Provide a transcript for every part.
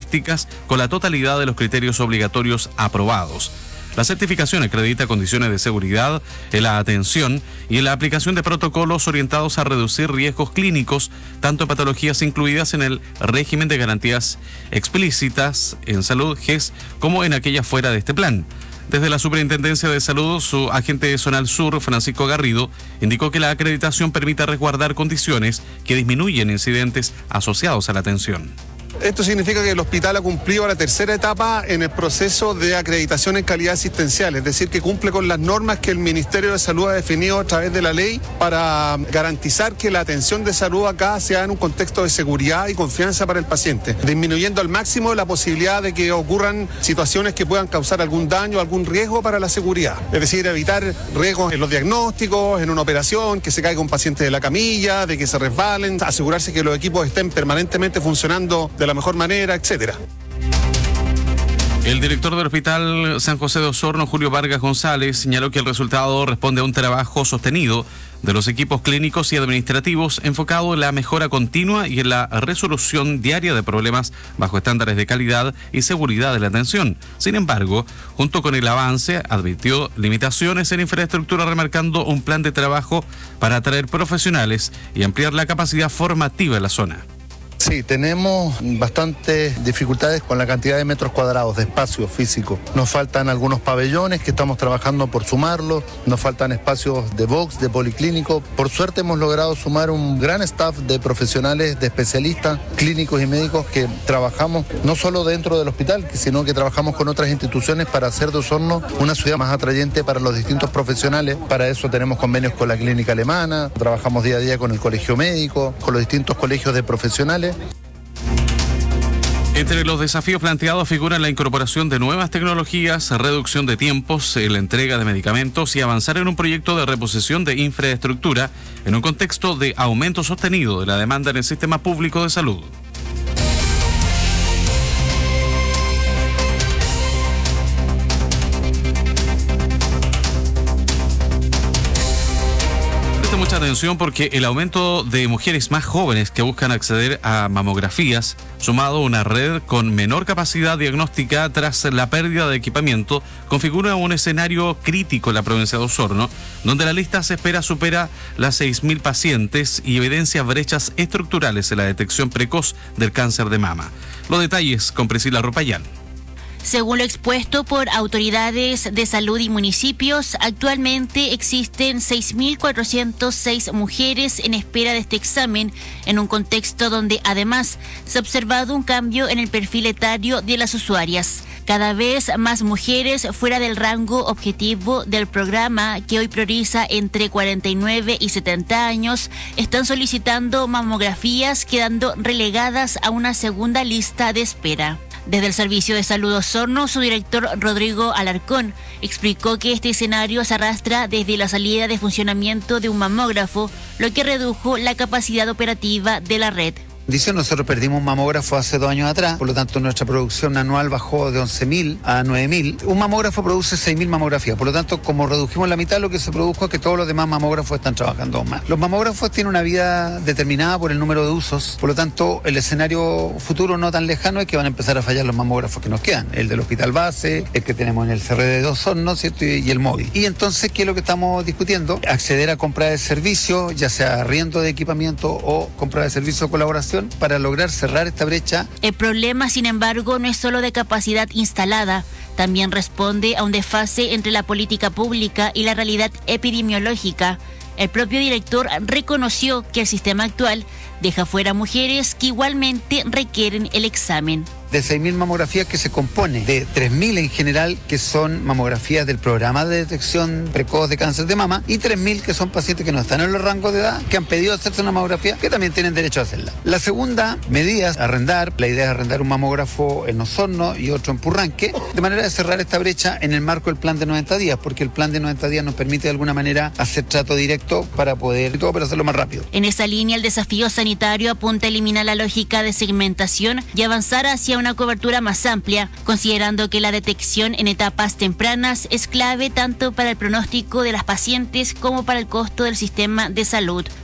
diagnósticas con la totalidad de los criterios obligatorios aprobados. La certificación acredita condiciones de seguridad en la atención y en la aplicación de protocolos orientados a reducir riesgos clínicos, tanto en patologías incluidas en el régimen de garantías explícitas en salud GES como en aquellas fuera de este plan. Desde la Superintendencia de Salud, su agente zonal sur, Francisco Garrido, indicó que la acreditación permite resguardar condiciones que disminuyen incidentes asociados a la atención. Esto significa que el hospital ha cumplido la tercera etapa en el proceso de acreditación en calidad asistencial, es decir, que cumple con las normas que el Ministerio de Salud ha definido a través de la ley para garantizar que la atención de salud acá sea en un contexto de seguridad y confianza para el paciente, disminuyendo al máximo la posibilidad de que ocurran situaciones que puedan causar algún daño, algún riesgo para la seguridad. Es decir, evitar riesgos en los diagnósticos, en una operación, que se caiga un paciente de la camilla, de que se resbalen, asegurarse que los equipos estén permanentemente funcionando de la mejor manera, etcétera. El director del Hospital San José de Osorno, Julio Vargas González, señaló que el resultado responde a un trabajo sostenido de los equipos clínicos y administrativos enfocado en la mejora continua y en la resolución diaria de problemas bajo estándares de calidad y seguridad de la atención. Sin embargo, junto con el avance, advirtió limitaciones en infraestructura, remarcando un plan de trabajo para atraer profesionales y ampliar la capacidad formativa en la zona. Sí, tenemos bastantes dificultades con la cantidad de metros cuadrados de espacio físico. Nos faltan algunos pabellones que estamos trabajando por sumarlos, nos faltan espacios de box, de policlínico. Por suerte hemos logrado sumar un gran staff de profesionales, de especialistas, clínicos y médicos que trabajamos no solo dentro del hospital, sino que trabajamos con otras instituciones para hacer de Osorno una ciudad más atrayente para los distintos profesionales. Para eso tenemos convenios con la clínica alemana, trabajamos día a día con el colegio médico, con los distintos colegios de profesionales. Entre los desafíos planteados figuran la incorporación de nuevas tecnologías, reducción de tiempos, la entrega de medicamentos y avanzar en un proyecto de reposición de infraestructura en un contexto de aumento sostenido de la demanda en el sistema público de salud. Mucha atención porque el aumento de mujeres más jóvenes que buscan acceder a mamografías, sumado a una red con menor capacidad diagnóstica tras la pérdida de equipamiento, configura un escenario crítico en la provincia de Osorno, donde la lista se espera supera las 6.000 pacientes y evidencia brechas estructurales en la detección precoz del cáncer de mama. Los detalles con Priscila Ropayán. Según lo expuesto por autoridades de salud y municipios, actualmente existen 6.406 mujeres en espera de este examen, en un contexto donde además se ha observado un cambio en el perfil etario de las usuarias. Cada vez más mujeres fuera del rango objetivo del programa, que hoy prioriza entre 49 y 70 años, están solicitando mamografías, quedando relegadas a una segunda lista de espera. Desde el Servicio de Salud Osorno, su director Rodrigo Alarcón explicó que este escenario se arrastra desde la salida de funcionamiento de un mamógrafo, lo que redujo la capacidad operativa de la red. Nosotros perdimos un mamógrafo hace 2 años atrás, por lo tanto nuestra producción anual bajó de 11.000 a 9.000. Un mamógrafo produce 6.000 mamografías, por lo tanto como redujimos la mitad, lo que se produjo es que todos los demás mamógrafos están trabajando más. Los mamógrafos tienen una vida determinada por el número de usos, por lo tanto el escenario futuro no tan lejano es que van a empezar a fallar los mamógrafos que nos quedan, el del hospital base, el que tenemos en el CRD de Osorno, ¿cierto? Y el móvil. Y entonces, ¿qué es lo que estamos discutiendo? Acceder a compra de servicio, ya sea arriendo de equipamiento o compra de servicio o colaboración, para lograr cerrar esta brecha. El problema, sin embargo, no es solo de capacidad instalada, también responde a un desfase entre la política pública y la realidad epidemiológica. El propio director reconoció que el sistema actual deja fuera mujeres que igualmente requieren el examen. De 6.000 mamografías que se compone de 3.000 en general que son mamografías del programa de detección precoz de cáncer de mama y 3.000 que son pacientes que no están en los rangos de edad, que han pedido hacerse una mamografía, que también tienen derecho a hacerla. La segunda medida es arrendar. La idea es arrendar un mamógrafo en Osorno y otro en Purranque, de manera de cerrar esta brecha en el marco del plan de 90 días, porque el plan de 90 días nos permite de alguna manera hacer trato directo para poder, y todo para hacerlo más rápido. En esa línea, el desafío sanitario apunta a eliminar la lógica de segmentación y avanzar hacia una cobertura más amplia, considerando que la detección en etapas tempranas es clave tanto para el pronóstico de las pacientes como para el costo del sistema de salud.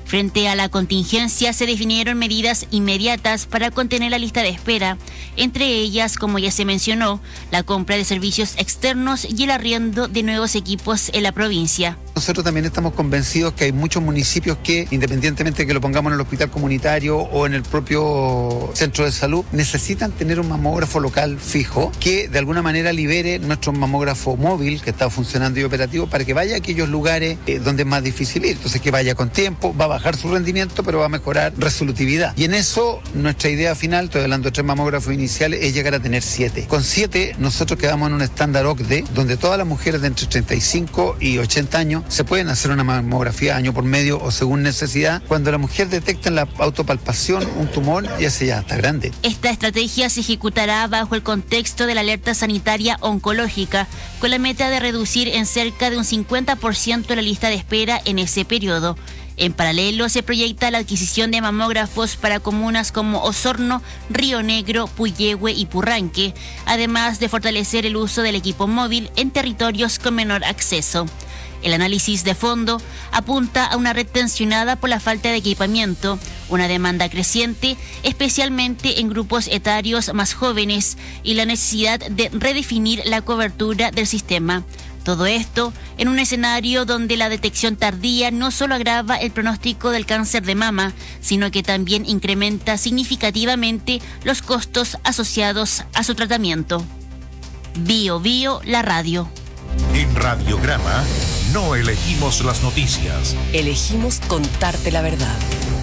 Frente a la contingencia se definieron medidas inmediatas para contener la lista de espera, entre ellas, como ya se mencionó, la compra de servicios externos y el arriendo de nuevos equipos en la provincia. Nosotros también estamos convencidos que hay muchos municipios que, independientemente de que lo pongamos en el hospital comunitario o en el propio centro de salud, necesitan tener un mamógrafo local fijo que de alguna manera libere nuestro mamógrafo móvil que está funcionando y operativo para que vaya a aquellos lugares donde es más difícil ir. Entonces que vaya con tiempo, va a bajar su rendimiento, pero va a mejorar resolutividad. Y en eso nuestra idea final, estoy hablando de 3 mamógrafos iniciales, es llegar a tener 7. Con 7 nosotros quedamos en un estándar OCDE donde todas las mujeres de entre 35 y 80 años se pueden hacer una mamografía año por medio o según necesidad. Cuando la mujer detecta en la autopalpación un tumor, ya está grande. Esta estrategia se ejecutará bajo el contexto de la alerta sanitaria oncológica, con la meta de reducir en cerca de un 50% la lista de espera en ese periodo. En paralelo, se proyecta la adquisición de mamógrafos para comunas como Osorno, Río Negro, Puyehue y Purranque, además de fortalecer el uso del equipo móvil en territorios con menor acceso. El análisis de fondo apunta a una red tensionada por la falta de equipamiento, una demanda creciente, especialmente en grupos etarios más jóvenes, y la necesidad de redefinir la cobertura del sistema. Todo esto en un escenario donde la detección tardía no solo agrava el pronóstico del cáncer de mama, sino que también incrementa significativamente los costos asociados a su tratamiento. Bio Bio, la radio. En Radiograma no elegimos las noticias. Elegimos contarte la verdad.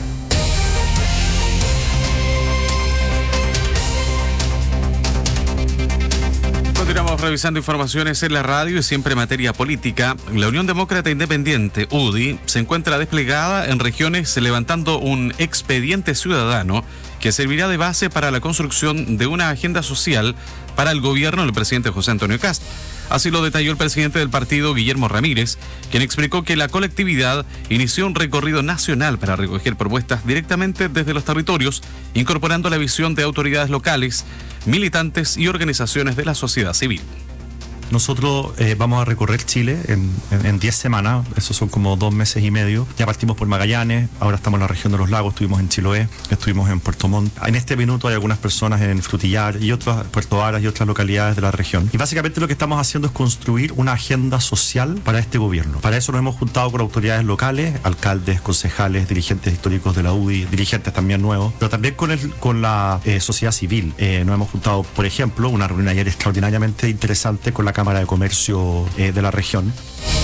Continuamos revisando informaciones en la radio y siempre en materia política. La Unión Demócrata Independiente, UDI, se encuentra desplegada en regiones levantando un expediente ciudadano que servirá de base para la construcción de una agenda social para el gobierno del presidente José Antonio Kast. Así lo detalló el presidente del partido, Guillermo Ramírez, quien explicó que la colectividad inició un recorrido nacional para recoger propuestas directamente desde los territorios, incorporando la visión de autoridades locales, militantes y organizaciones de la sociedad civil. Nosotros vamos a recorrer Chile en 10 semanas, eso son como 2 meses y medio. Ya partimos por Magallanes, ahora estamos en la región de los lagos, estuvimos en Chiloé, estuvimos en Puerto Montt. En este minuto hay algunas personas en Frutillar y otras, Puerto Varas y otras localidades de la región. Y básicamente lo que estamos haciendo es construir una agenda social para este gobierno. Para eso nos hemos juntado con autoridades locales, alcaldes, concejales, dirigentes históricos de la UDI, dirigentes también nuevos, pero también con la sociedad civil. Nos hemos juntado, por ejemplo, una reunión ayer extraordinariamente interesante con la Cámara de Comercio de la región.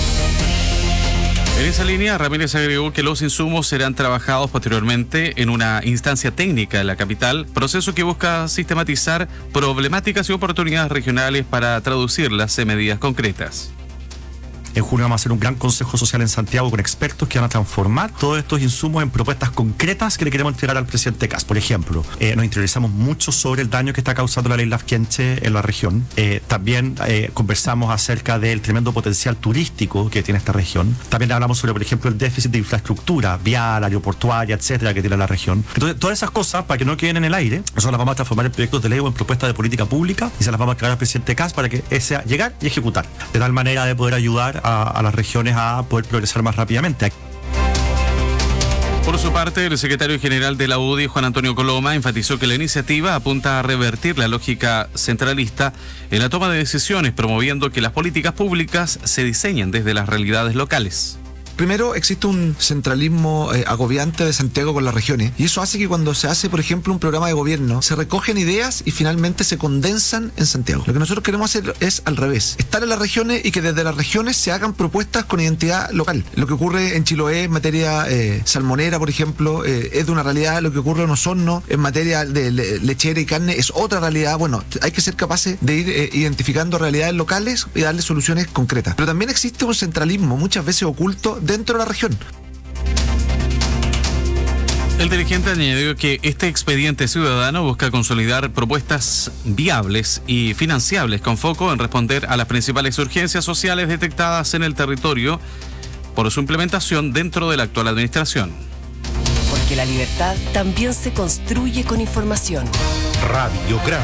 En esa línea, Ramírez agregó que los insumos serán trabajados posteriormente en una instancia técnica en la capital, proceso que busca sistematizar problemáticas y oportunidades regionales para traducirlas en medidas concretas. En junio vamos a hacer un gran consejo social en Santiago con expertos que van a transformar todos estos insumos en propuestas concretas que le queremos entregar al presidente Kast. Por ejemplo, nos interesamos mucho sobre el daño que está causando la ley Lafkenche en la región. También conversamos acerca del tremendo potencial turístico que tiene esta región. También hablamos sobre, por ejemplo, el déficit de infraestructura vial, aeroportuaria, etcétera, que tiene la región. Entonces, todas esas cosas, para que no queden en el aire, nosotros las vamos a transformar en proyectos de ley o en propuestas de política pública y se las vamos a entregar al presidente Kast para que sea llegar y ejecutar, de tal manera de poder ayudar a las regiones a poder progresar más rápidamente. Por su parte, el secretario general de la UDI, Juan Antonio Coloma, enfatizó que la iniciativa apunta a revertir la lógica centralista en la toma de decisiones, promoviendo que las políticas públicas se diseñen desde las realidades locales. Primero, existe un centralismo agobiante de Santiago con las regiones, y eso hace que cuando se hace, por ejemplo, un programa de gobierno, se recogen ideas y finalmente se condensan en Santiago. Lo que nosotros queremos hacer es al revés, estar en las regiones y que desde las regiones se hagan propuestas con identidad local. Lo que ocurre en Chiloé en materia salmonera, por ejemplo, es de una realidad. Lo que ocurre en Osorno en materia de lechera y carne es otra realidad. Bueno, hay que ser capaces de ir identificando realidades locales y darle soluciones concretas. Pero también existe un centralismo muchas veces oculto dentro de la región. El dirigente añadió que este expediente ciudadano busca consolidar propuestas viables y financiables con foco en responder a las principales urgencias sociales detectadas en el territorio por su implementación dentro de la actual administración. Porque la libertad también se construye con información. Radiograma.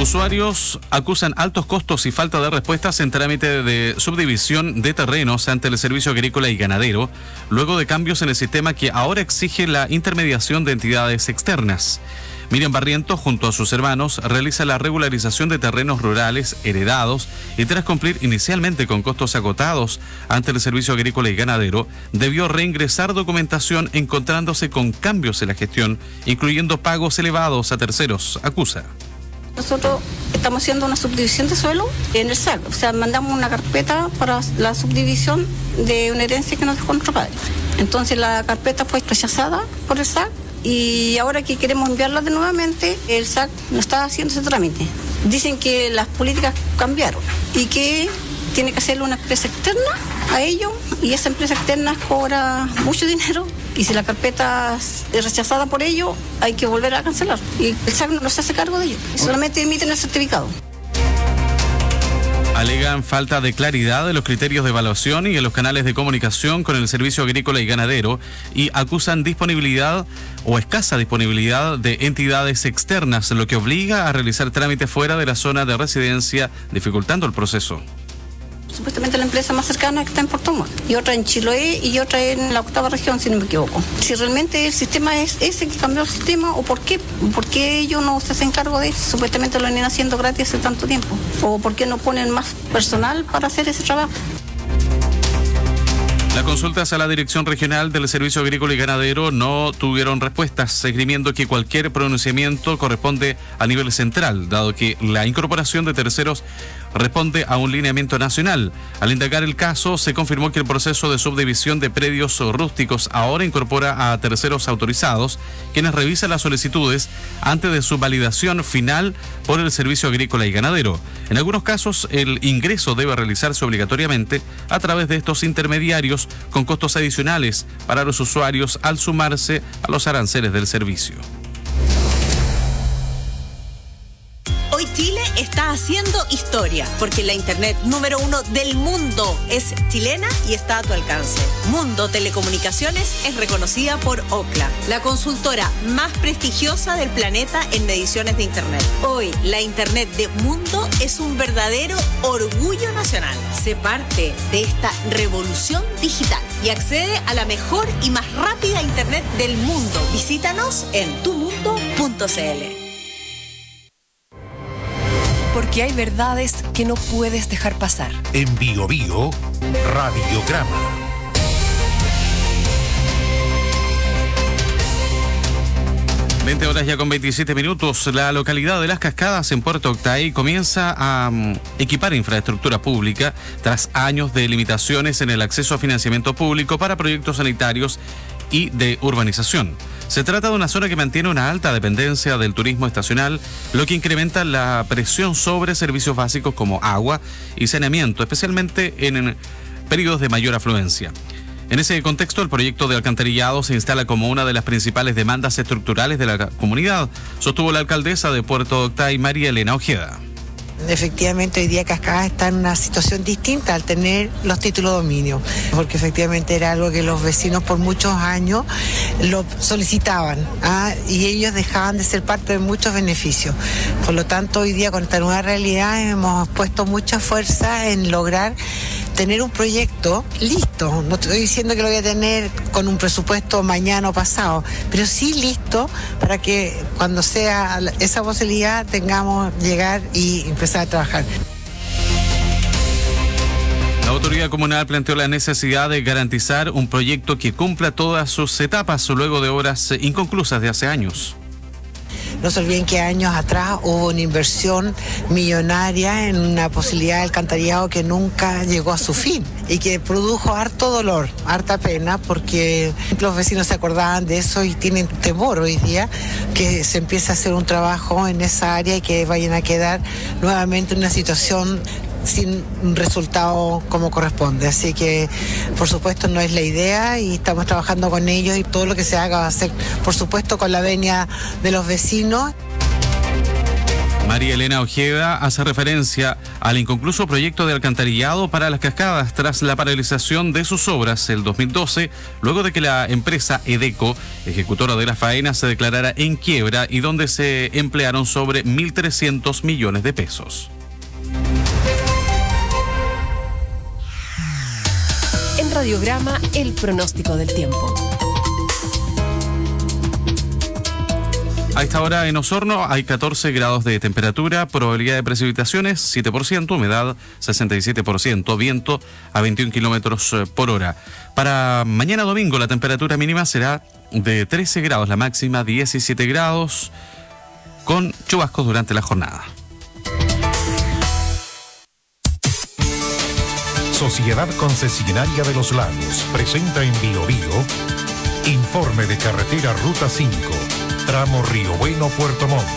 Usuarios acusan altos costos y falta de respuestas en trámite de subdivisión de terrenos ante el Servicio Agrícola y Ganadero, luego de cambios en el sistema que ahora exige la intermediación de entidades externas. Miriam Barrientos, junto a sus hermanos, realiza la regularización de terrenos rurales heredados y tras cumplir inicialmente con costos agotados ante el Servicio Agrícola y Ganadero, debió reingresar documentación encontrándose con cambios en la gestión, incluyendo pagos elevados a terceros, acusa. Nosotros estamos haciendo una subdivisión de suelo en el SAC, o sea, mandamos una carpeta para la subdivisión de una herencia que nos dejó nuestro padre. Entonces la carpeta fue rechazada por el SAC y ahora que queremos enviarla de nuevamente, el SAC no está haciendo ese trámite. Dicen que las políticas cambiaron y que tiene que hacerle una empresa externa a ellos y esa empresa externa cobra mucho dinero y si la carpeta es rechazada por ellos hay que volver a cancelar y el SAC no se hace cargo de ello, solamente emiten el certificado. Alegan falta de claridad de los criterios de evaluación y en los canales de comunicación con el Servicio Agrícola y Ganadero y acusan disponibilidad o escasa disponibilidad de entidades externas, lo que obliga a realizar trámites fuera de la zona de residencia, dificultando el proceso. Supuestamente la empresa más cercana está en Puerto Montt y otra en Chiloé y otra en la 8ª región, si no me equivoco. Si realmente el sistema es ese que cambió el sistema o por qué ellos no se hacen cargo de eso, supuestamente lo venían haciendo gratis hace tanto tiempo, o por qué no ponen más personal para hacer ese trabajo. Las consultas a la Dirección Regional del Servicio Agrícola y Ganadero no tuvieron respuestas, esgrimiendo que cualquier pronunciamiento corresponde a nivel central, dado que la incorporación de terceros responde a un lineamiento nacional. Al indagar el caso, se confirmó que el proceso de subdivisión de predios rústicos ahora incorpora a terceros autorizados, quienes revisan las solicitudes antes de su validación final por el Servicio Agrícola y Ganadero. En algunos casos, el ingreso debe realizarse obligatoriamente a través de estos intermediarios con costos adicionales para los usuarios al sumarse a los aranceles del servicio. Hoy Chile está haciendo historia, porque la internet número 1 del mundo es chilena y está a tu alcance. Mundo Telecomunicaciones es reconocida por Ookla, la consultora más prestigiosa del planeta en mediciones de internet. Hoy, la internet de Mundo es un verdadero orgullo nacional. Sé parte de esta revolución digital y accede a la mejor y más rápida internet del mundo. Visítanos en tumundo.cl. Porque hay verdades que no puedes dejar pasar. En Bio Bio, Radiograma. Horas ya con 27 minutos. La localidad de Las Cascadas en Puerto Octay comienza a equipar infraestructura pública tras años de limitaciones en el acceso a financiamiento público para proyectos sanitarios y de urbanización. Se trata de una zona que mantiene una alta dependencia del turismo estacional, lo que incrementa la presión sobre servicios básicos como agua y saneamiento, especialmente en periodos de mayor afluencia. En ese contexto, el proyecto de alcantarillado se instala como una de las principales demandas estructurales de la comunidad, sostuvo la alcaldesa de Puerto Octay, María Elena Ojeda. Efectivamente, hoy día Cascadas está en una situación distinta al tener los títulos de dominio, porque efectivamente era algo que los vecinos por muchos años lo solicitaban, y ellos dejaban de ser parte de muchos beneficios. Por lo tanto, hoy día con esta nueva realidad hemos puesto mucha fuerza en lograr tener un proyecto listo. No estoy diciendo que lo voy a tener con un presupuesto mañana o pasado, pero sí listo para que cuando sea esa posibilidad tengamos llegar y empezar a trabajar. La autoridad comunal planteó la necesidad de garantizar un proyecto que cumpla todas sus etapas luego de obras inconclusas de hace años. No se olviden que años atrás hubo una inversión millonaria en una posibilidad de alcantarillado que nunca llegó a su fin y que produjo harto dolor, harta pena, porque los vecinos se acordaban de eso y tienen temor hoy día que se empiece a hacer un trabajo en esa área y que vayan a quedar nuevamente en una situación sin un resultado como corresponde. Así que, por supuesto, no es la idea y estamos trabajando con ellos y todo lo que se haga va a ser, por supuesto, con la venia de los vecinos. María Elena Ojeda hace referencia al inconcluso proyecto de alcantarillado para las cascadas tras la paralización de sus obras el 2012, luego de que la empresa Edeco, ejecutora de las faenas, se declarara en quiebra y donde se emplearon sobre 1.300 millones de pesos. En Radiograma, el pronóstico del tiempo. A esta hora en Osorno hay 14 grados de temperatura, probabilidad de precipitaciones 7%, humedad 67%, viento a 21 kilómetros por hora. Para mañana domingo la temperatura mínima será de 13 grados, la máxima 17 grados, con chubascos durante la jornada. Sociedad Concesionaria de los Lagos presenta en Biobío informe de carretera Ruta 5. Tramo Río Bueno, Puerto Montt.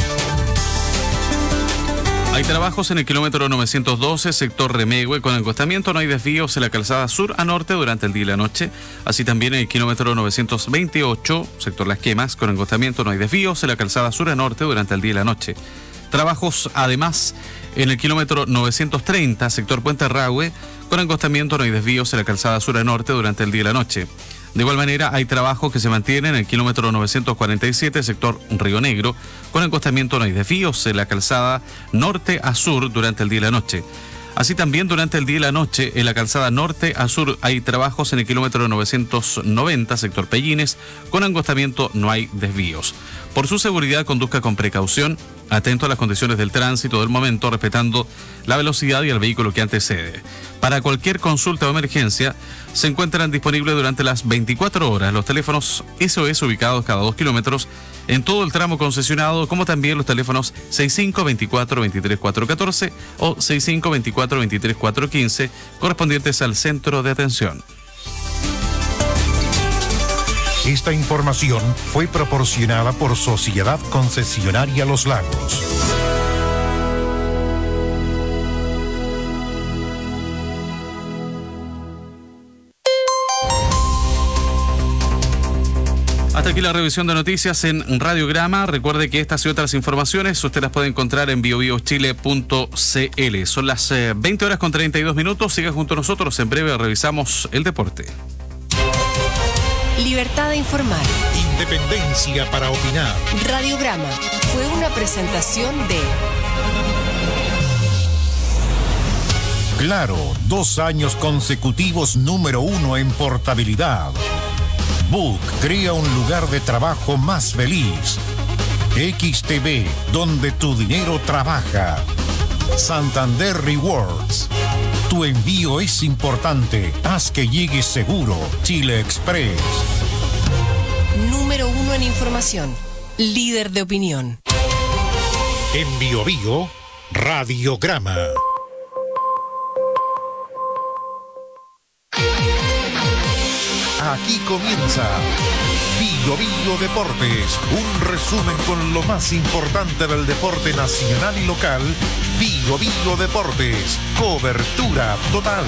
Hay trabajos en el kilómetro 912, sector Remehue, con encostamiento. No hay desvíos en la calzada sur a norte durante el día y la noche. Así también en el kilómetro 928, sector Las Quemas, con encostamiento. No hay desvíos en la calzada sur a norte durante el día y la noche. Trabajos además en el kilómetro 930, sector Puente Rahue, con encostamiento. No hay desvíos en la calzada sur a norte durante el día y la noche. De igual manera, hay trabajos que se mantienen en el kilómetro 947, sector Río Negro, con encostamiento. No hay desvíos en la calzada norte a sur durante el día y la noche. Así también durante el día y la noche, en la calzada norte a sur hay trabajos en el kilómetro 990, sector Pellines, con encostamiento. No hay desvíos. Por su seguridad, conduzca con precaución, atento a las condiciones del tránsito del momento, respetando la velocidad y el vehículo que antecede. Para cualquier consulta o emergencia, se encuentran disponibles durante las 24 horas los teléfonos SOS ubicados cada 2 kilómetros en todo el tramo concesionado, como también los teléfonos 6524-23414 o 6524-23415, correspondientes al centro de atención. Esta información fue proporcionada por Sociedad Concesionaria Los Lagos. Hasta aquí la revisión de noticias en Radiograma. Recuerde que estas y otras informaciones usted las puede encontrar en biobiochile.cl. Son las 20 horas con 32 minutos. Siga junto a nosotros. En breve revisamos el deporte. Libertad de informar. Independencia para opinar. Radiograma fue una presentación de Claro, 2 años consecutivos número 1 en portabilidad. Book crea un lugar de trabajo más feliz. XTV, donde tu dinero trabaja. Santander Rewards. Tu envío es importante. Haz que llegue seguro. Chile Express. Número 1 en información. Líder de opinión. En Biobío, Radiograma. Aquí comienza Biobío Deportes, un resumen con lo más importante del deporte nacional y local. Biobío Deportes, cobertura total.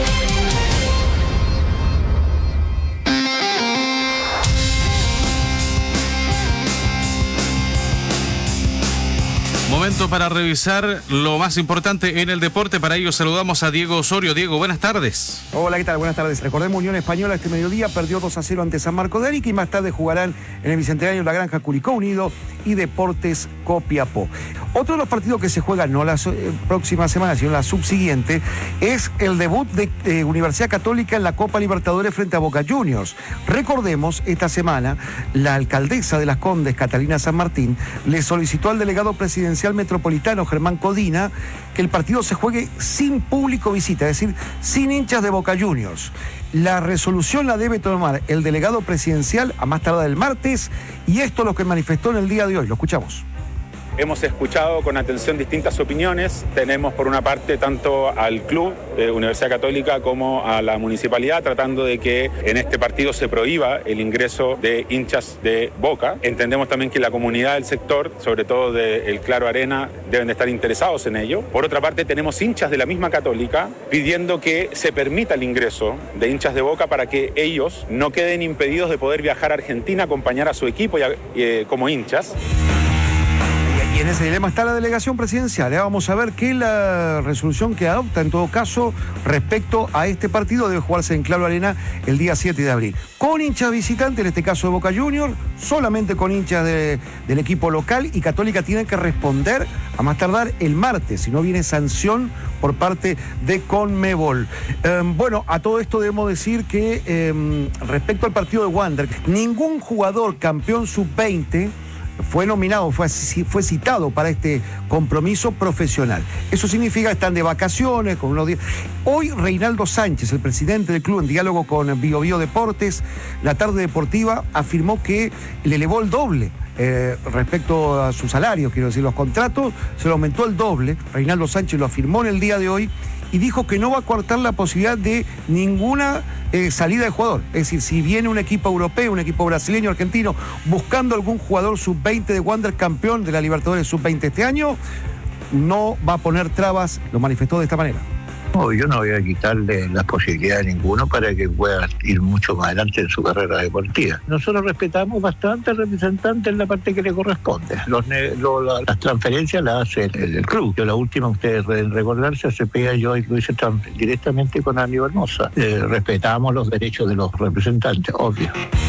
Momento para revisar lo más importante en el deporte. Para ello saludamos a Diego Osorio. Diego, buenas tardes. Hola, ¿qué tal? Buenas tardes. Recordemos, Unión Española este mediodía perdió 2-0 ante San Marcos de Arica y más tarde jugarán en el Bicentenario La Granja Curicó Unido y Deportes Copiapó. Otro de los partidos que se juegan no la próxima semana, sino la subsiguiente, es el debut de Universidad Católica en la Copa Libertadores frente a Boca Juniors. Recordemos, esta semana, la alcaldesa de Las Condes, Catalina San Martín, le solicitó al delegado presidencial metropolitano, Germán Codina, que el partido se juegue sin público visita, es decir, sin hinchas de Boca Juniors. La resolución la debe tomar el delegado presidencial a más tardar el martes, y esto es lo que manifestó en el día de hoy. Lo escuchamos. Hemos escuchado con atención distintas opiniones. Tenemos por una parte tanto al club Universidad Católica como a la municipalidad tratando de que en este partido se prohíba el ingreso de hinchas de Boca. Entendemos también que la comunidad del sector, sobre todo del Claro Arena, deben de estar interesados en ello. Por otra parte, tenemos hinchas de la misma Católica pidiendo que se permita el ingreso de hinchas de Boca para que ellos no queden impedidos de poder viajar a Argentina, acompañar a su equipo como hinchas. Y en ese dilema está la delegación presidencial. Vamos a ver qué es la resolución que adopta en todo caso respecto a este partido. Debe jugarse en Claro Arena el día 7 de abril. Con hinchas visitantes, en este caso de Boca Juniors, solamente con hinchas del equipo local, y Católica tiene que responder a más tardar el martes, si no viene sanción por parte de Conmebol. Bueno, a todo esto debemos decir que respecto al partido de Wander, ningún jugador campeón sub-20 fue nominado, fue citado para este compromiso profesional. Eso significa que están de vacaciones, con unos días. Hoy Reinaldo Sánchez, el presidente del club, en diálogo con Bio Bio Deportes, La Tarde Deportiva, afirmó que le elevó el doble respecto a su salario, quiero decir, los contratos se lo aumentó el doble. Reinaldo Sánchez lo afirmó en el día de hoy y dijo que no va a cortar la posibilidad de ninguna salida de jugador. Es decir, si viene un equipo europeo, un equipo brasileño, argentino, buscando algún jugador sub-20 de Wander, campeón de la Libertadores sub-20 este año, no va a poner trabas, lo manifestó de esta manera. No, yo no voy a quitarle las posibilidades a ninguno para que pueda ir mucho más adelante en su carrera deportiva. Nosotros respetamos bastante al representante en la parte que le corresponde. Las transferencias las hace el club. Yo la última, ustedes deben recordarse, hace pega yo lo hice directamente con Aníbal Mosa. Respetamos los derechos de los representantes, obvio.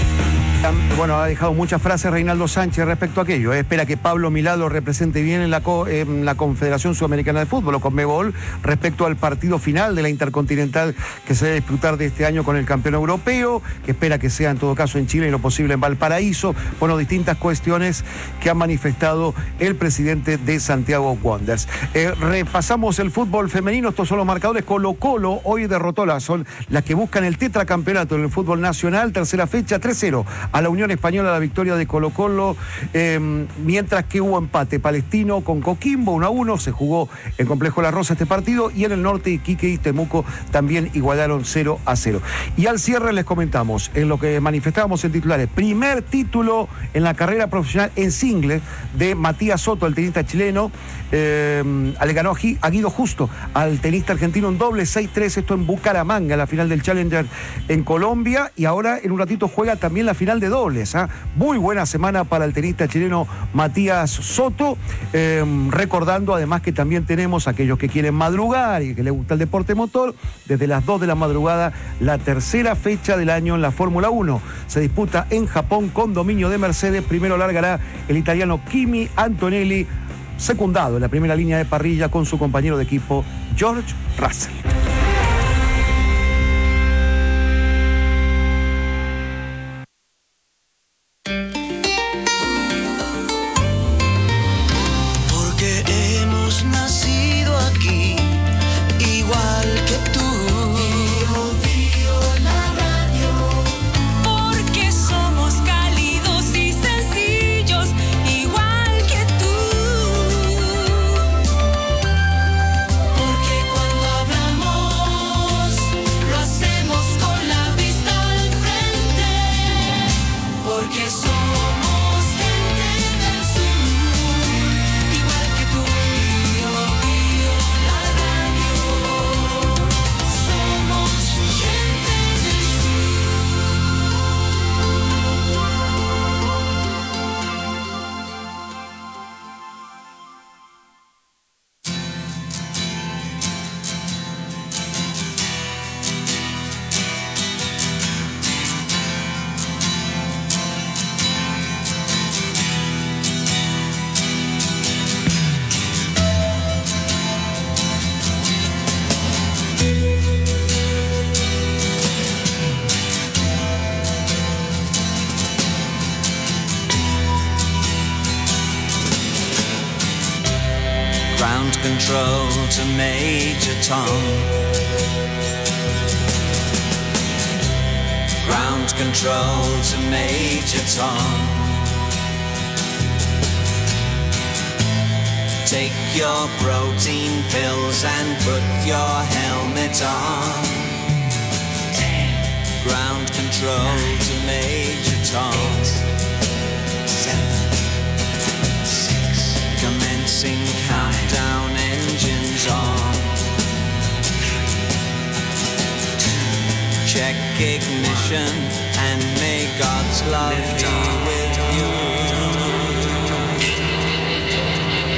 Bueno, ha dejado muchas frases Reinaldo Sánchez respecto a aquello. Espera que Pablo Milad lo represente bien en la Confederación Sudamericana de Fútbol, o Conmebol, respecto al partido final de la Intercontinental que se debe disputar de este año con el campeón europeo, que espera que sea en todo caso en Chile y lo posible en Valparaíso. Bueno, distintas cuestiones que ha manifestado el presidente de Santiago Wanderers. Repasamos el fútbol femenino. Estos son los marcadores. Colo-Colo hoy derrotó son las que buscan el tetracampeonato en el fútbol nacional. Tercera fecha, 3-0 a la Unión Española, la victoria de Colo-Colo, mientras que hubo empate Palestino con Coquimbo 1-1, se jugó en Complejo La Rosa este partido, y en el norte Iquique y Temuco también igualaron 0-0. Y al cierre les comentamos, en lo que manifestábamos en titulares, primer título en la carrera profesional en singles de Matías Soto, el tenista chileno, le ganó a Guido Justo, al tenista argentino, en doble 6-3, esto en Bucaramanga, la final del Challenger en Colombia, y ahora en un ratito juega también la final de dobles. Muy buena semana para el tenista chileno Matías Soto, recordando además que también tenemos aquellos que quieren madrugar y que les gusta el deporte motor, desde las 2 de la madrugada, la tercera fecha del año en la Fórmula 1. Se disputa en Japón con dominio de Mercedes. Primero largará el italiano Kimi Antonelli, secundado en la primera línea de parrilla con su compañero de equipo George Russell. Control to Major Tom. Ground control to Major Tom. Take your protein pills and put your helmet on. 10. Ground control 9, to Major Tom. 8, 7, 6. Commencing countdown, engines on. 2. Check ignition and may God's love be with you.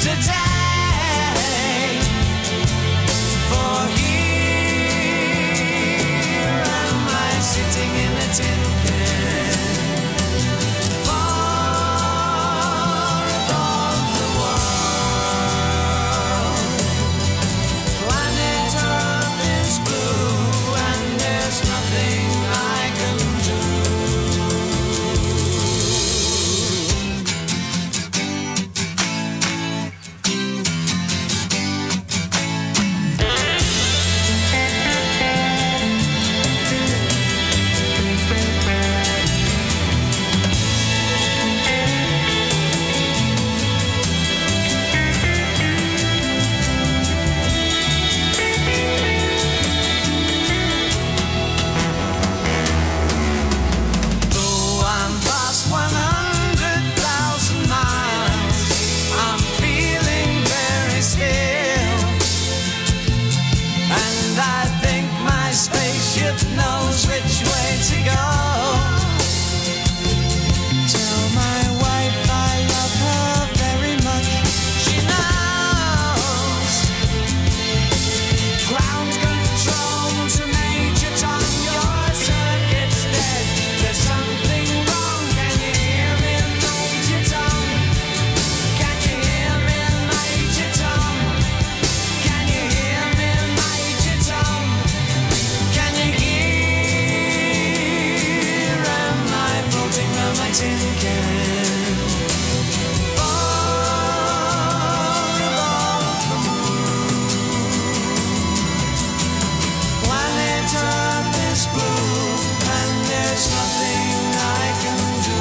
today. For here am I sitting in a tin can, far above the world. Planet Earth is blue and there's nothing I can do. Though I'm past 100,000 miles, I'm feeling very still. And I think my spaceship knows which way to go. Tell my wife I love her very much. She knows. Ground control to Major Tom. Your circuit's dead. There's something wrong. Can you hear me, Major Tom? Can you hear me, Major Tom? Can you hear me, Major Tom? Can you hear? Am I floating on my tin can? Far above the moon. Planet Earth is blue and there's nothing I can do.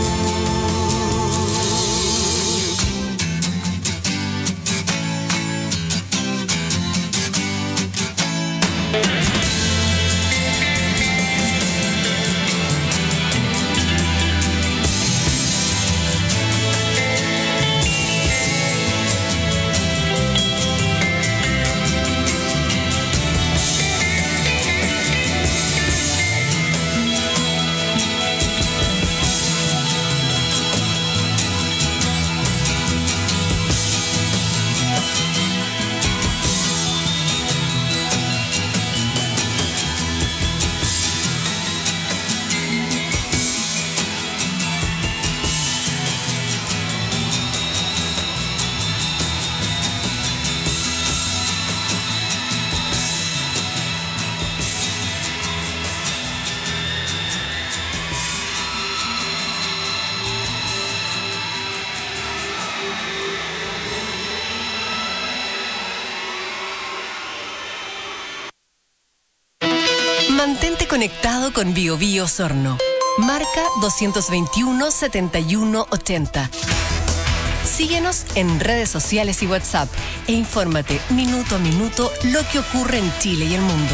Mantente conectado con BioBio Osorno. Marca 221 71 80. Síguenos en redes sociales y WhatsApp e infórmate minuto a minuto lo que ocurre en Chile y el mundo.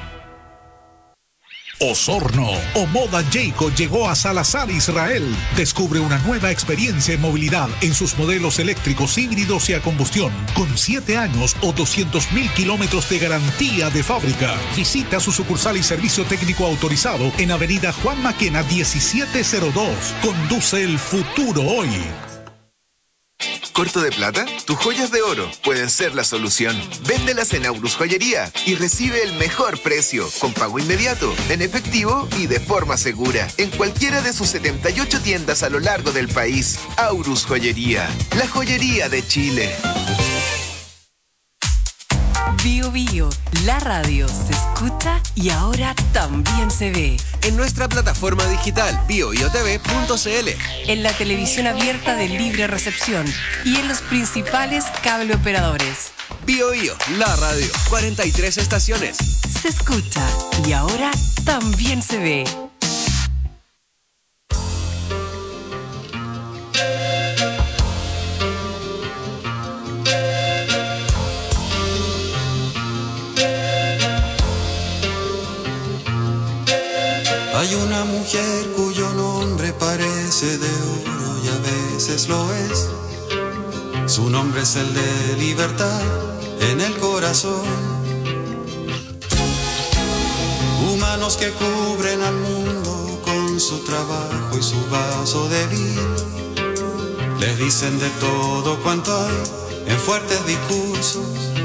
Osorno o Moda Jayco llegó a Salazar, Israel. Descubre una nueva experiencia en movilidad en sus modelos eléctricos, híbridos y a combustión, con 7 años o 200.000 kilómetros de garantía de fábrica. Visita su sucursal y servicio técnico autorizado en Avenida Juan Maquena 1702. Conduce el futuro hoy. ¿Corto de plata? Tus joyas de oro pueden ser la solución. Véndelas en Aurus Joyería y recibe el mejor precio, con pago inmediato, en efectivo y de forma segura, en cualquiera de sus 78 tiendas a lo largo del país. Aurus Joyería, la joyería de Chile. BioBio, la radio se escucha y ahora también se ve. En nuestra plataforma digital bioiotv.cl, En la televisión abierta de libre recepción y en los principales cable operadores. BioBio, la radio, 43 estaciones. Se escucha y ahora también se ve. Hay una mujer cuyo nombre parece de oro y a veces lo es. Su nombre es el de libertad en el corazón. Humanos que cubren al mundo con su trabajo y su vaso de vino. Les dicen de todo cuanto hay en fuertes discursos.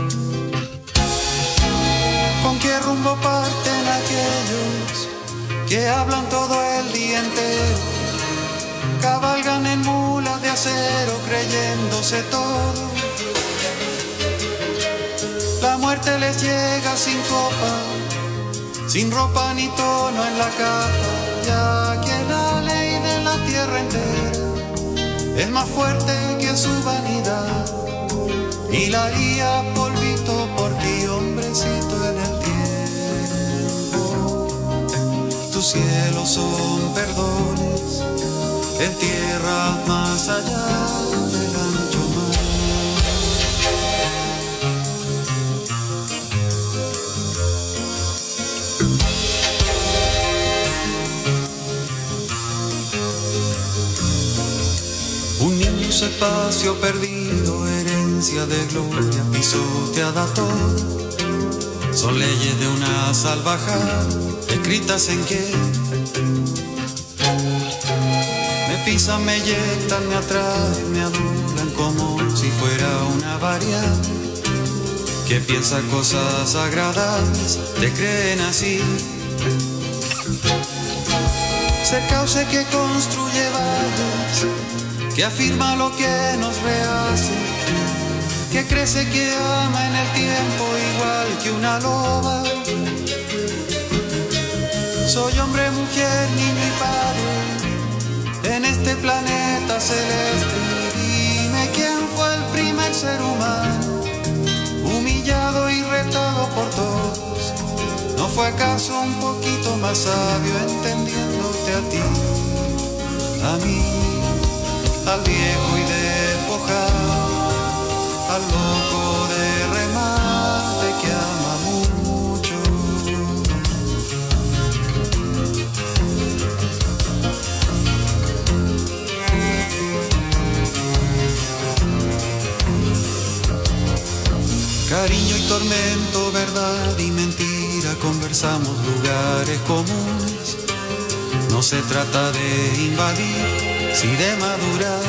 ¿Con qué rumbo parten aquellos que hablan todo el día entero? Cabalgan en mulas de acero creyéndose todo. La muerte les llega sin copa, sin ropa ni tono en la capa, ya que la ley de la tierra entera es más fuerte que su vanidad y la haría polvito por ti, hombrecito, en el tiempo. Tus cielos son perdones en tierra más allá del ancho mar. Un niño espacio perdido, herencia de gloria pisoteada toda. Son leyes de una salvajada, escritas en que me pisan, me eyectan, me atraen, me adulan como si fuera una variable que piensa cosas agradables, te creen así. Ser cauce que construye valles, que afirma lo que nos rehace, que crece, que ama en el tiempo igual que una loba. Soy hombre, mujer, niño y padre en este planeta celeste. Dime quién fue el primer ser humano, humillado y retado por todos. ¿No fue acaso un poquito más sabio entendiéndote a ti, a mí, al viejo y despojado, al loco de remate que ama mucho? Cariño y tormento, verdad y mentira, conversamos lugares comunes. No se trata de invadir, si de madurar.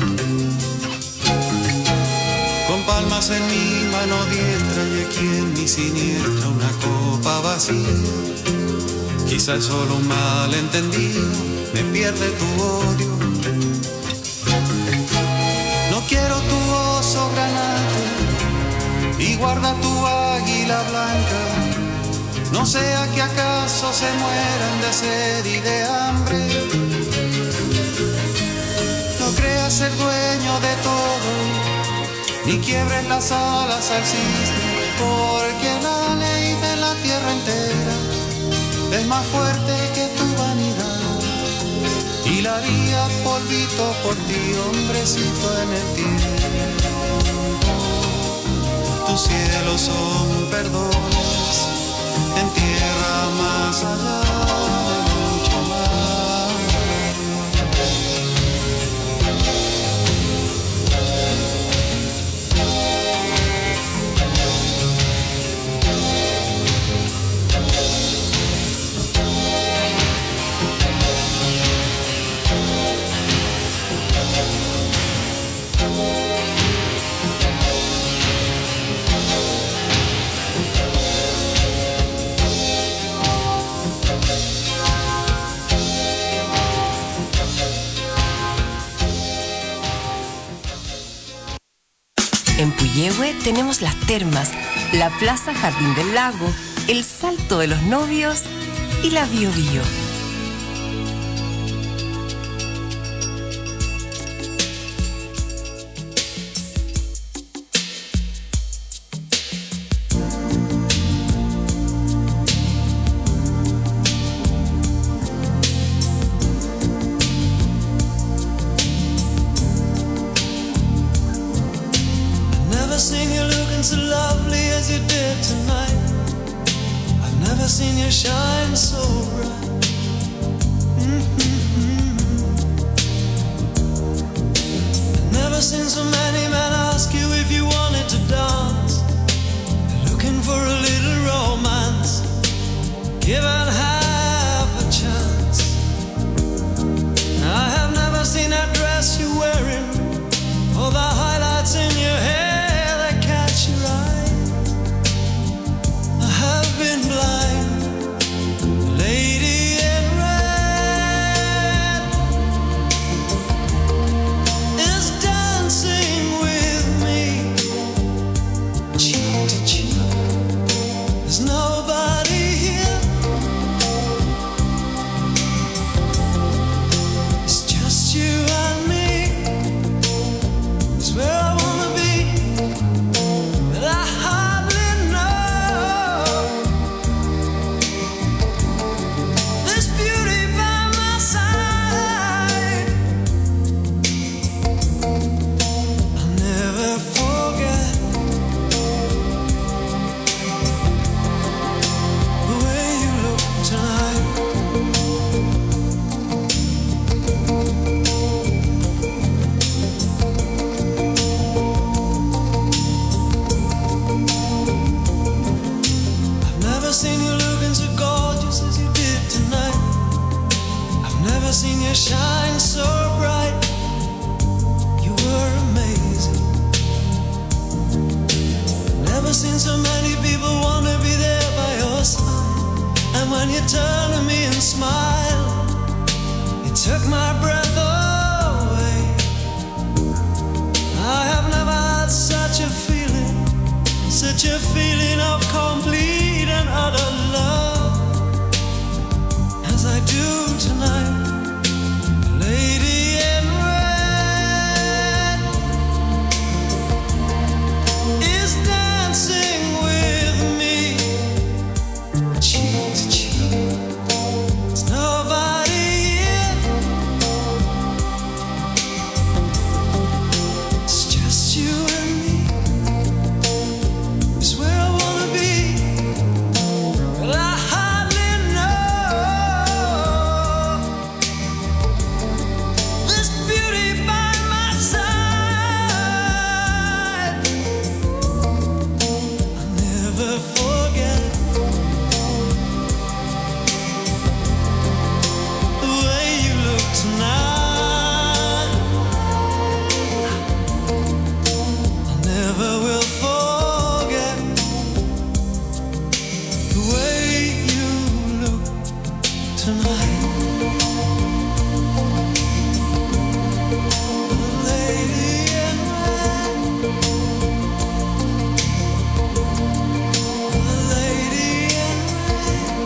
Con palmas en mi mano diestra y aquí en mi siniestra una copa vacía. Quizá es solo un malentendido, me pierde tu odio. No quiero tu oso granate y guarda tu águila blanca. No sea que acaso se mueran de sed y de hambre. No creas ser dueño de todo, ni quiebres las alas al cisne, porque la ley de la tierra entera es más fuerte que tu vanidad y la haría polvito por ti, hombrecito, en el tiempo. Tus cielos son perdones en tierra más allá del mucho mar. En Puyehue tenemos las termas, la Plaza Jardín del Lago, el Salto de los Novios y la Bio Bio. Seen that dress you're wearing, all the highlights in your hair. when so many people wanna be there by your side, and when you turn to me and smile, it took my breath away. I have never had such a feeling of complete and utter love as I do tonight, lady in red is dancing with me, cheek to cheek. There's nobody here, it's just you and me. It's where I wanna be, but I hardly know this beauty by my side. I'll never forget the way you look tonight. I never will forget the way you look tonight. Lady in red, lady in red,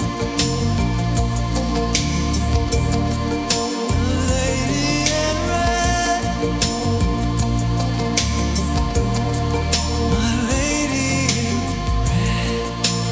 lady in red, my lady in red.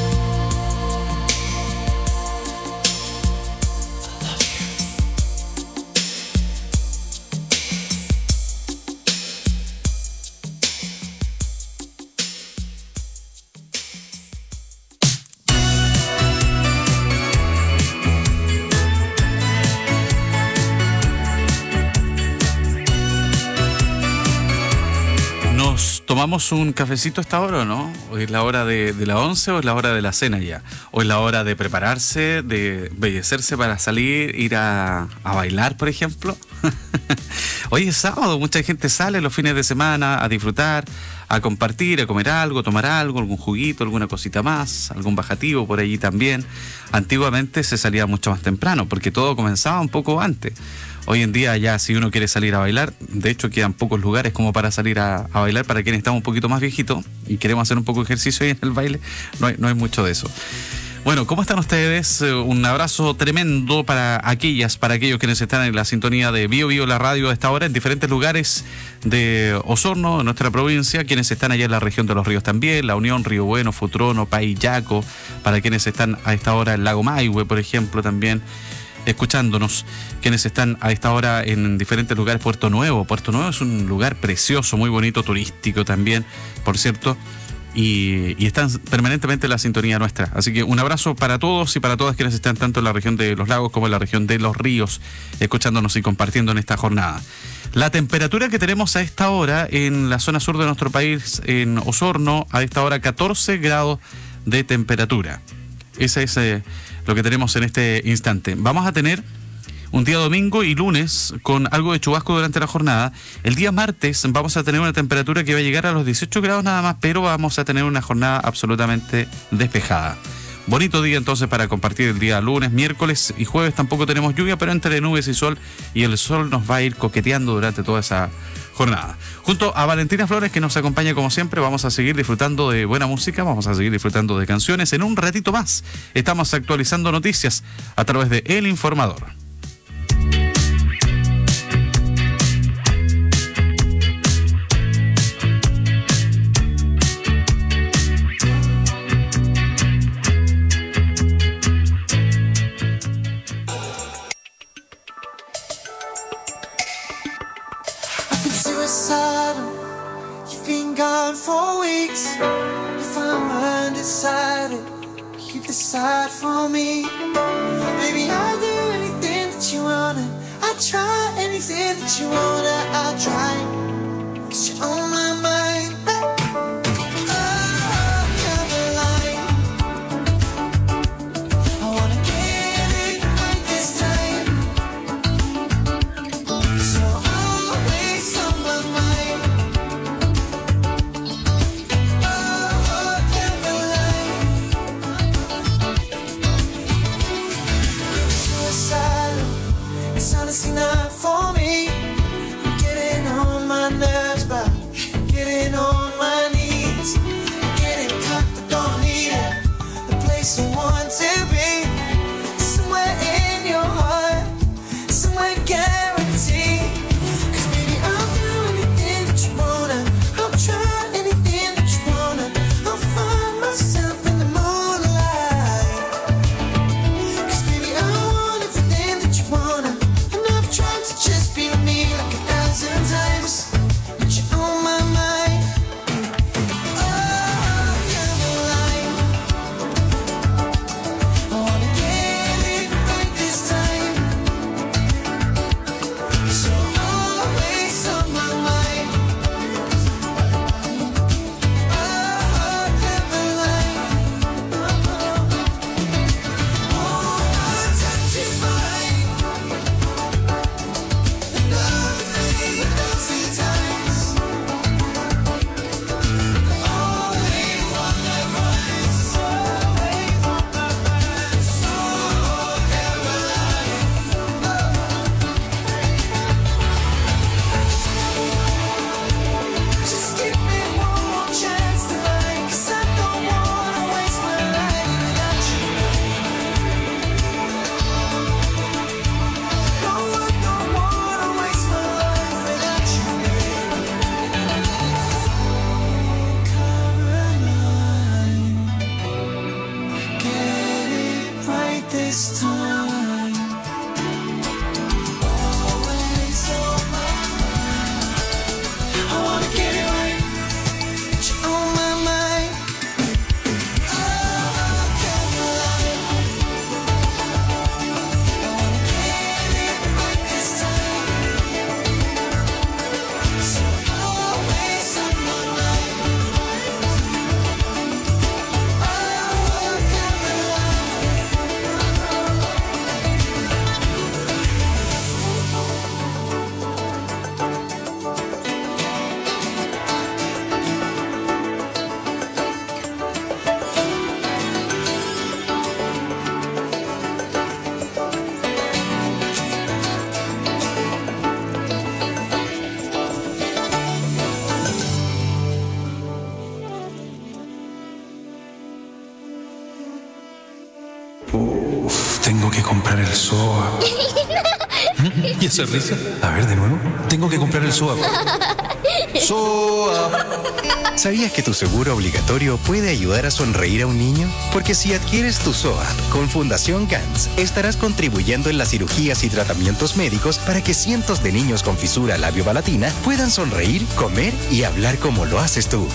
¿Nos tomamos un cafecito a esta hora o no? ¿O es la hora de la 11 o es la hora de la cena ya? ¿O es la hora de prepararse, de embellecerse para salir, ir a bailar, por ejemplo? Hoy es sábado, mucha gente sale los fines de semana a disfrutar, a compartir, a comer algo, tomar algo, algún juguito, alguna cosita más, algún bajativo por allí también. Antiguamente se salía mucho más temprano porque todo comenzaba un poco antes. Hoy en día ya si uno quiere salir a bailar, de hecho quedan pocos lugares como para salir a bailar para quienes estamos un poquito más viejitos y queremos hacer un poco de ejercicio ahí en el baile, no hay mucho de eso. Bueno, ¿cómo están ustedes? Un abrazo tremendo para aquellos quienes están en la sintonía de Bio Bio, la radio a esta hora, en diferentes lugares de Osorno, en nuestra provincia, quienes están allá en la región de los ríos también, La Unión, Río Bueno, Futrono, Paillaco, para quienes están a esta hora en Lago Maihue, por ejemplo, también escuchándonos, quienes están a esta hora en diferentes lugares. Puerto Nuevo es un lugar precioso, muy bonito, turístico también, por cierto, y están permanentemente en la sintonía nuestra. Así que un abrazo para todos y para todas quienes están tanto en la región de los lagos como en la región de los ríos, escuchándonos y compartiendo en esta jornada. La temperatura que tenemos a esta hora en la zona sur de nuestro país, en Osorno, a esta hora 14 grados de temperatura. Esa es lo que tenemos en este instante. Vamos a tener un día domingo y lunes con algo de chubasco durante la jornada. El día martes vamos a tener una temperatura que va a llegar a los 18 grados nada más, pero vamos a tener una jornada absolutamente despejada. Bonito día entonces para compartir el día lunes, miércoles y jueves. Tampoco tenemos lluvia, pero entre nubes y sol, y el sol nos va a ir coqueteando durante toda esa jornada. Junto a Valentina Flores, que nos acompaña como siempre, vamos a seguir disfrutando de buena música, vamos a seguir disfrutando de canciones. En un ratito más estamos actualizando noticias a través de El Informador. You've been gone for weeks. If I'm undecided, you decide for me. Baby, I'll do anything that you wanna. I'll try anything that you wanna. I'll try, 'cause you're on my mind. Oh, you're the line. I wanna get it right this time. 'Cause you're always on my mind. Oh, you're Tengo que comprar el SOAP. ¿Y esa risa? A ver, de nuevo. Tengo que comprar el SOAP. SOAP. ¿Sabías que tu seguro obligatorio puede ayudar a sonreír a un niño? Porque si adquieres tu SOAP con Fundación Gantz, estarás contribuyendo en las cirugías y tratamientos médicos para que cientos de niños con fisura labiopalatina puedan sonreír, comer y hablar como lo haces tú.